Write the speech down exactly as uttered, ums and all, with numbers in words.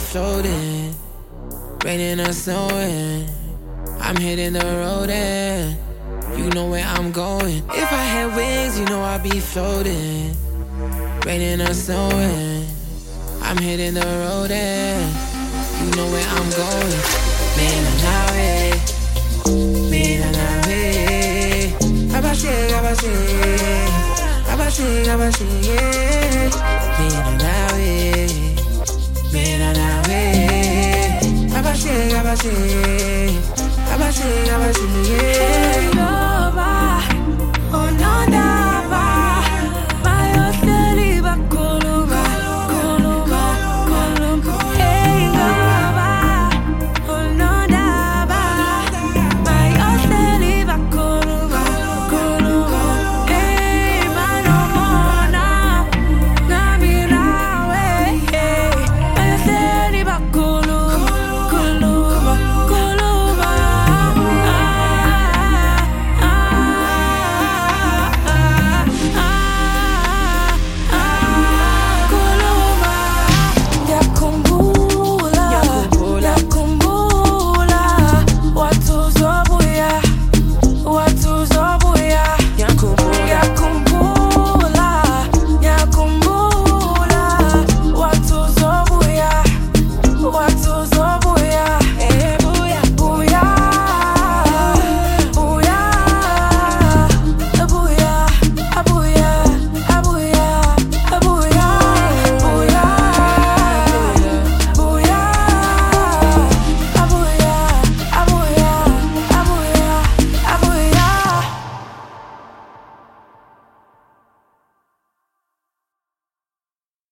floating, raining or snowing. I'm hitting the road and you know where I'm going. If I had wings, you know I'd be floating, raining or snowing. I'm hitting the road and you know where I'm going. Mina nave, mina nave. Abashe, abashe, abashe, abashe. Mina nave, mina nave. Abashe, abashe.